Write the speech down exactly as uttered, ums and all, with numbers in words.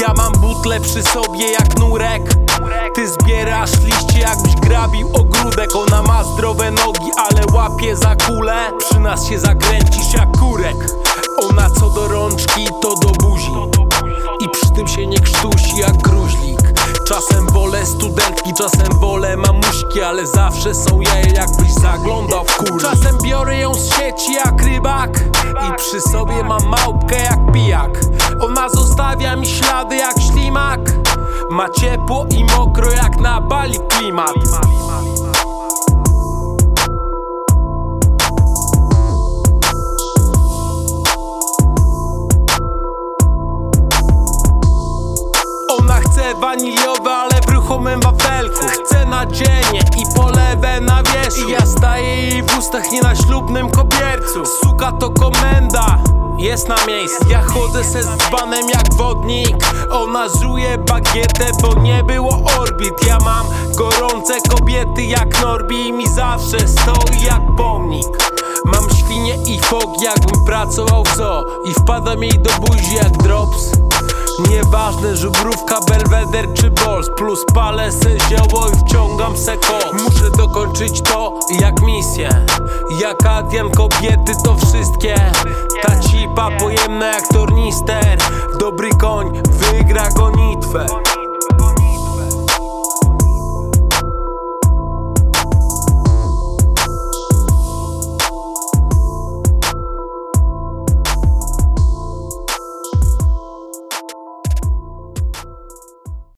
Ja mam butlę przy sobie jak nurek. Ty zbierasz liście jakbyś grabił ogródek. Ona ma zdrowe nogi, ale łapie za kulę. Przy nas się zakręcisz jak kurek. Ona co do rączki to do buzi i przy tym się nie krztusi jak gruźlik. Czasem wolę studentki, czasem wolę mamuśki, ale zawsze są jaja jakbyś zaglądał w kurnik. Czasem biorę ją z sieci jak rybak i przy sobie mam małpkę jak pijak. Ona zostawia mi ślady jak ślimak. Ma ciepło i mokro jak na Bali klimat. Ona chce waniliowe, ale w ruchomym wafelku. Chce nadzienie i polewę na wierzchu. I ja staję jej w ustach, nie na ślubnym kobiercu. Suka to komenda, jest na miejscu. Ja chodzę se z dzbanem jak wodnik. Ona żuje bagietę, bo nie było orbit. Ja mam gorące kobiety jak Norbi i mi zawsze stoi jak pomnik. Mam świnie i fogi jakbym pracował w zoo i wpadam jej do buzi jak drops. Nieważne żubrówka, belweder czy bols. Plus palę se zioło i wciągam se kok. Muszę dokończyć to jak misję. Jak Adrian kobiety to wszystkie. Ta cipa pojemna jak tornister. Dobry koń wygra gonitwę.